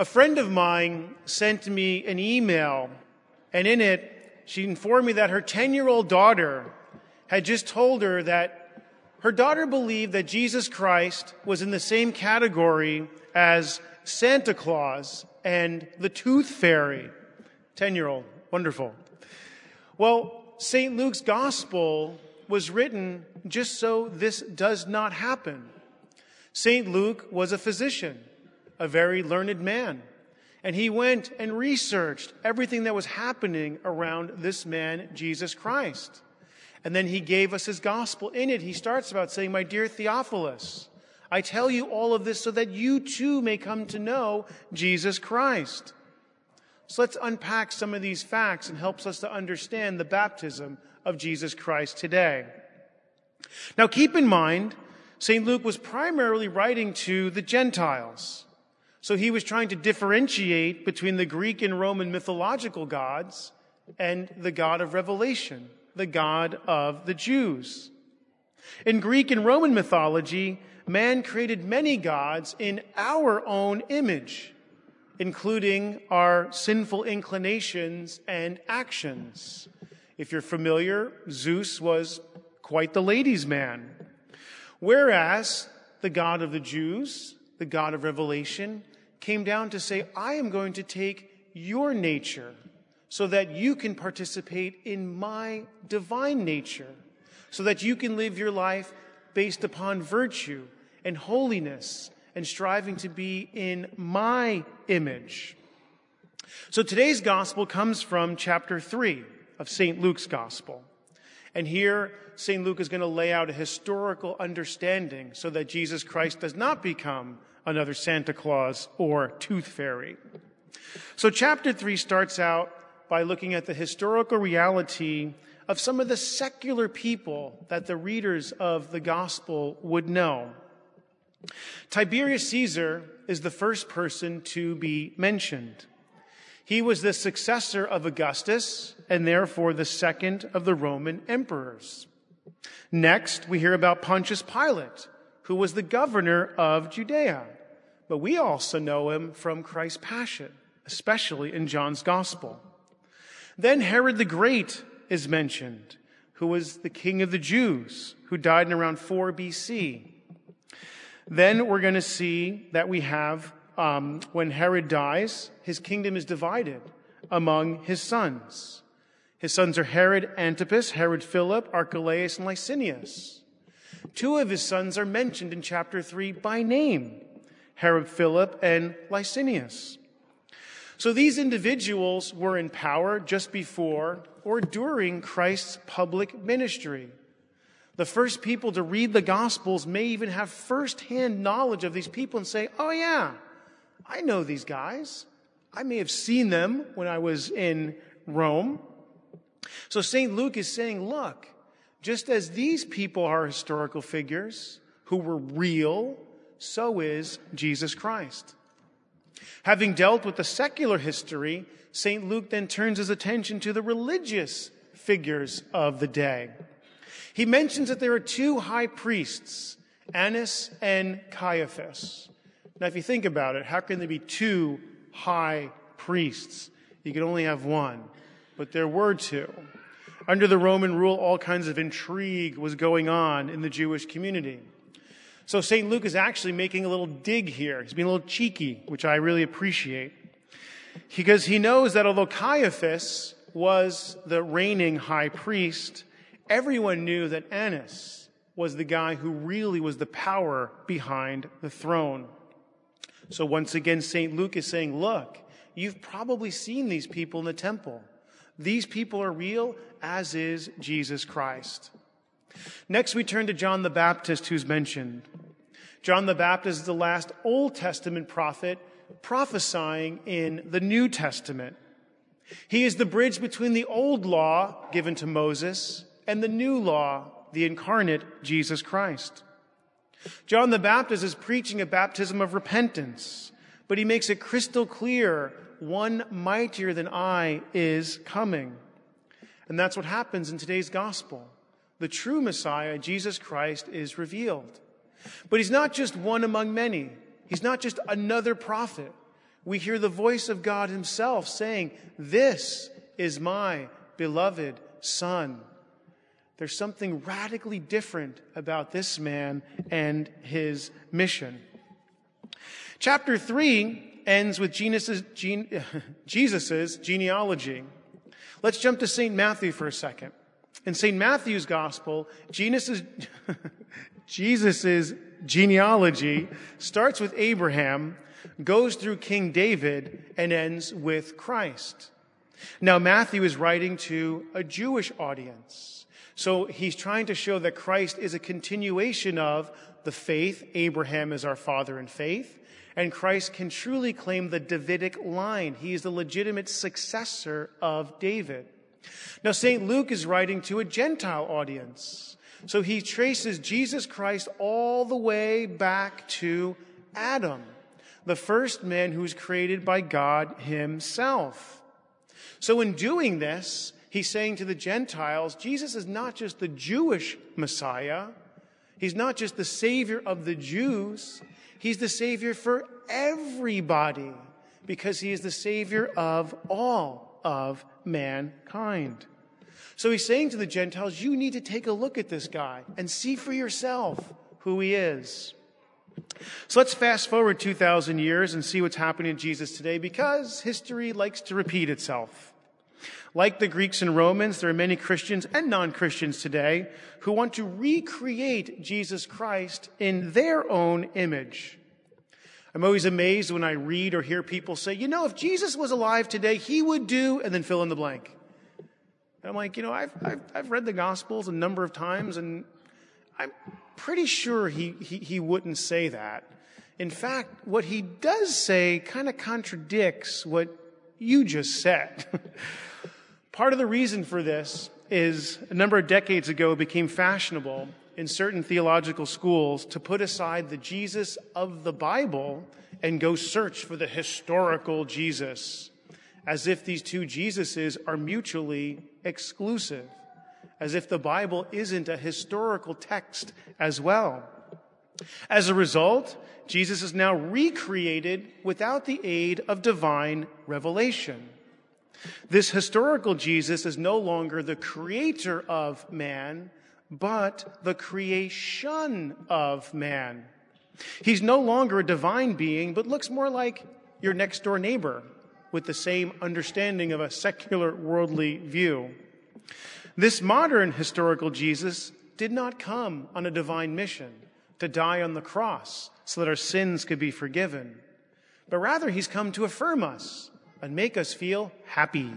A friend of mine sent me an email, and in it, she informed me that her 10-year-old daughter had just told her that her daughter believed that Jesus Christ was in the same category as Santa Claus and the Tooth Fairy. 10-year-old. Wonderful. Well, St. Luke's Gospel was written just so this does not happen. St. Luke was a physician, a very learned man, and he went and researched everything that was happening around this man, Jesus Christ. And then he gave us his gospel. In it, he starts about saying, "My dear Theophilus, I tell you all of this so that you too may come to know Jesus Christ." So let's unpack some of these facts and helps us to understand the baptism of Jesus Christ today. Now keep in mind, St. Luke was primarily writing to the Gentiles. So he was trying to differentiate between the Greek and Roman mythological gods and the God of Revelation, the God of the Jews. In Greek and Roman mythology, man created many gods in our own image, including our sinful inclinations and actions. If you're familiar, Zeus was quite the ladies' man. Whereas the God of the Jews, the God of Revelation, came down to say, I am going to take your nature so that you can participate in my divine nature, so that you can live your life based upon virtue and holiness and striving to be in my image. So today's gospel comes from chapter 3 of St. Luke's gospel. And here, St. Luke is going to lay out a historical understanding so that Jesus Christ does not become another Santa Claus or Tooth Fairy. So chapter 3 starts out by looking at the historical reality of some of the secular people that the readers of the gospel would know. Tiberius Caesar is the first person to be mentioned. He was the successor of Augustus and therefore the second of the Roman emperors. Next, we hear about Pontius Pilate, who was the governor of Judea. But we also know him from Christ's Passion, especially in John's Gospel. Then Herod the Great is mentioned, who was the king of the Jews, who died in around 4 BC. Then we're going to see that we have, when Herod dies, his kingdom is divided among his sons. His sons are Herod Antipas, Herod Philip, Archelaus, and Licinius. 2 of his sons are mentioned in chapter 3 by name, Herod Philip and Licinius. So these individuals were in power just before or during Christ's public ministry. The first people to read the Gospels may even have firsthand knowledge of these people and say, oh yeah, I know these guys. I may have seen them when I was in Rome. So St. Luke is saying, look, just as these people are historical figures who were real, so is Jesus Christ. Having dealt with the secular history, St. Luke then turns his attention to the religious figures of the day. He mentions that there are 2 high priests, Annas and Caiaphas. Now, if you think about it, how can there be 2 high priests? You could only have one, but there were 2. Under the Roman rule, all kinds of intrigue was going on in the Jewish community. So St. Luke is actually making a little dig here. He's being a little cheeky, which I really appreciate. Because he knows that although Caiaphas was the reigning high priest, everyone knew that Annas was the guy who really was the power behind the throne. So once again, St. Luke is saying, look, you've probably seen these people in the temple. These people are real, as is Jesus Christ. Next, we turn to John the Baptist, who's mentioned. John the Baptist is the last Old Testament prophet prophesying in the New Testament. He is the bridge between the old law given to Moses and the new law, the incarnate Jesus Christ. John the Baptist is preaching a baptism of repentance, but he makes it crystal clear, one mightier than I is coming. And that's what happens in today's gospel. The true Messiah, Jesus Christ, is revealed. But he's not just one among many. He's not just another prophet. We hear the voice of God himself saying, "This is my beloved Son." There's something radically different about this man and his mission. Chapter 3 ends with Jesus' genealogy. Let's jump to St. Matthew for a second. In St. Matthew's Gospel, Jesus' genealogy starts with Abraham, goes through King David, and ends with Christ. Now, Matthew is writing to a Jewish audience. So he's trying to show that Christ is a continuation of the faith. Abraham is our father in faith. And Christ can truly claim the Davidic line. He is the legitimate successor of David. Now, St. Luke is writing to a Gentile audience. So he traces Jesus Christ all the way back to Adam, the first man who was created by God himself. So in doing this, he's saying to the Gentiles, Jesus is not just the Jewish Messiah. He's not just the Savior of the Jews. He's the Savior for everybody because he is the Savior of all of mankind. So he's saying to the Gentiles, you need to take a look at this guy and see for yourself who he is. So let's fast forward 2,000 years and see what's happening to Jesus today, because history likes to repeat itself. Like the Greeks and Romans, there are many Christians and non-Christians today who want to recreate Jesus Christ in their own image. I'm always amazed when I read or hear people say, if Jesus was alive today, he would do, and then fill in the blank. And I'm like, I've read the Gospels a number of times, and I'm pretty sure he wouldn't say that. In fact, what he does say kind of contradicts what you just said. Part of the reason for this is a number of decades ago it became fashionable in certain theological schools to put aside the Jesus of the Bible and go search for the historical Jesus, as if these two Jesuses are mutually exclusive, as if the Bible isn't a historical text as well. As a result, Jesus is now recreated without the aid of divine revelation. This historical Jesus is no longer the creator of man, but the creation of man. He's no longer a divine being, but looks more like your next door neighbor with the same understanding of a secular worldly view. This modern historical Jesus did not come on a divine mission to die on the cross so that our sins could be forgiven, but rather he's come to affirm us and make us feel happy.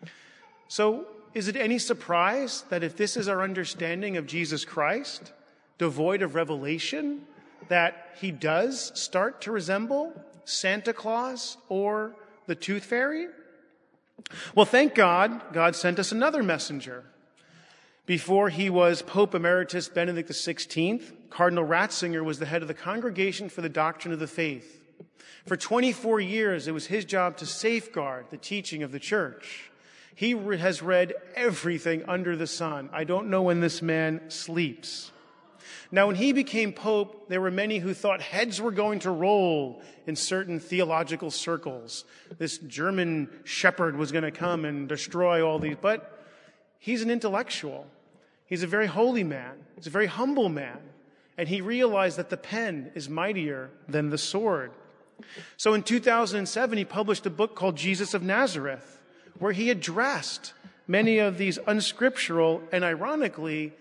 So, is it any surprise that if this is our understanding of Jesus Christ, devoid of revelation, that he does start to resemble Santa Claus or the Tooth Fairy? Well, thank God, God sent us another messenger. Before he was Pope Emeritus Benedict XVI, Cardinal Ratzinger was the head of the Congregation for the Doctrine of the Faith. For 24 years, it was his job to safeguard the teaching of the church. He has read everything under the sun. I don't know when this man sleeps. Now, when he became pope, there were many who thought heads were going to roll in certain theological circles. This German shepherd was going to come and destroy all these. But he's an intellectual. He's a very holy man. He's a very humble man. And he realized that the pen is mightier than the sword. So in 2007, he published a book called Jesus of Nazareth, where he addressed many of these unscriptural and, ironically,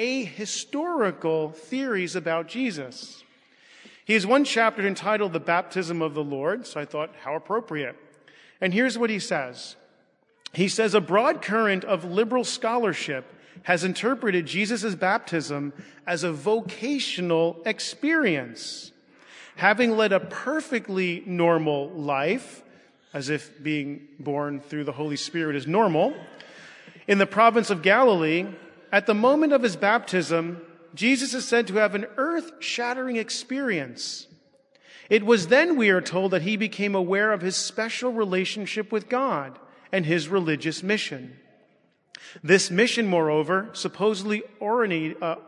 ahistorical theories about Jesus. He has one chapter entitled The Baptism of the Lord, so I thought, how appropriate. And here's what he says. He says, a broad current of liberal scholarship has interpreted Jesus' baptism as a vocational experience. Having led a perfectly normal life, as if being born through the Holy Spirit is normal, in the province of Galilee, at the moment of his baptism, Jesus is said to have an earth-shattering experience. It was then, we are told, that he became aware of his special relationship with God and his religious mission. This mission, moreover, supposedly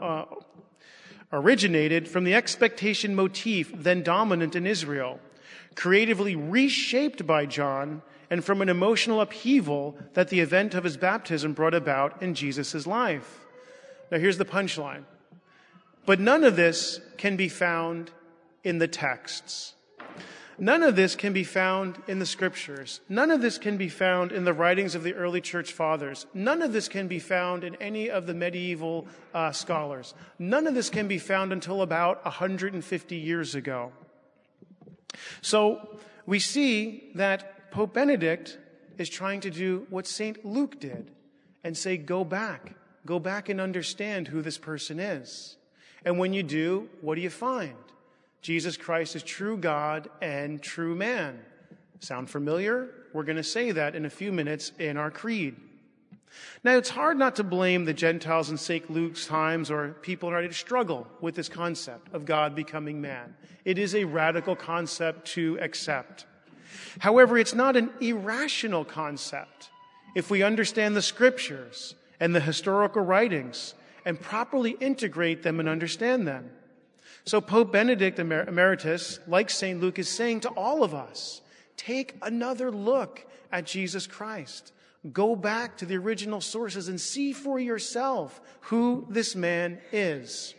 originated from the expectation motif then dominant in Israel. creatively reshaped by John and from an emotional upheaval that the event of his baptism brought about in Jesus' life. Now here's the punchline. But none of this can be found in the texts. None of this can be found in the scriptures. None of this can be found in the writings of the early church fathers. None of this can be found in any of the medieval scholars. None of this can be found until about 150 years ago. So we see that Pope Benedict is trying to do what St. Luke did and say, go back and understand who this person is. And when you do, what do you find? Jesus Christ is true God and true man. Sound familiar? We're going to say that in a few minutes in our creed. Now, it's hard not to blame the Gentiles in St. Luke's times or people already to struggle with this concept of God becoming man. It is a radical concept to accept. However, it's not an irrational concept if we understand the scriptures and the historical writings and properly integrate them and understand them. So Pope Benedict Emeritus, like St. Luke, is saying to all of us, take another look at Jesus Christ. Go back to the original sources and see for yourself who this man is.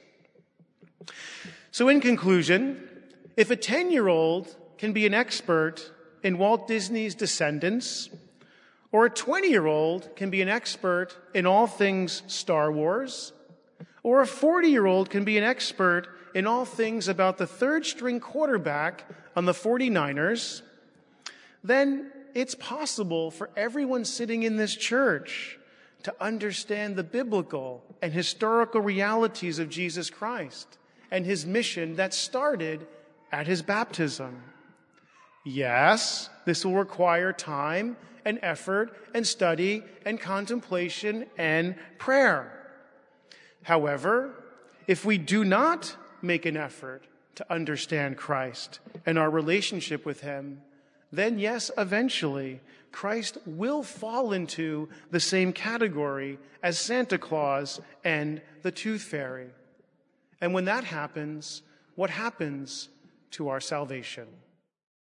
So in conclusion, if a 10-year-old can be an expert in Walt Disney's Descendants, or a 20-year-old can be an expert in all things Star Wars, or a 40-year-old can be an expert in all things about the third-string quarterback on the 49ers, then it's possible for everyone sitting in this church to understand the biblical and historical realities of Jesus Christ and his mission that started at his baptism. Yes, this will require time and effort and study and contemplation and prayer. However, if we do not make an effort to understand Christ and our relationship with him, then yes, eventually, Christ will fall into the same category as Santa Claus and the Tooth Fairy. And when that happens, what happens to our salvation?